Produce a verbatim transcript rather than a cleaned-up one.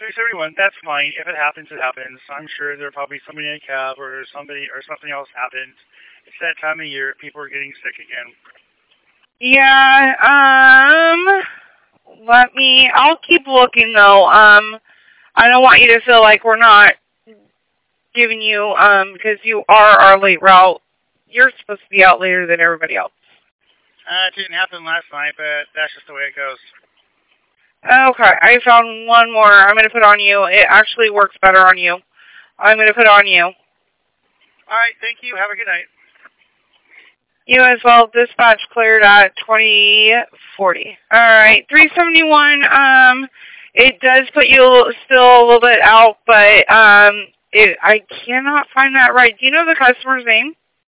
three seventy-one, that's fine. If it happens, it happens. I'm sure there'll probably somebody in a cab or somebody or something else happens. It's that time of year. People are getting sick again. Yeah, um, let me, I'll keep looking though. Um, I don't want you to feel like we're not giving you, um, because you are our late route. You're supposed to be out later than everybody else. Uh, it didn't happen last night, but that's just the way it goes. Okay, I found one more. I'm going to put on you. It actually works better on you. I'm going to put on you. All right, thank you. Have a good night. You as well. Dispatch cleared at twenty forty. All right, three seventy-one. Um, it does put you still a little bit out, but um, it, I cannot find that right. Do you know the customer's name?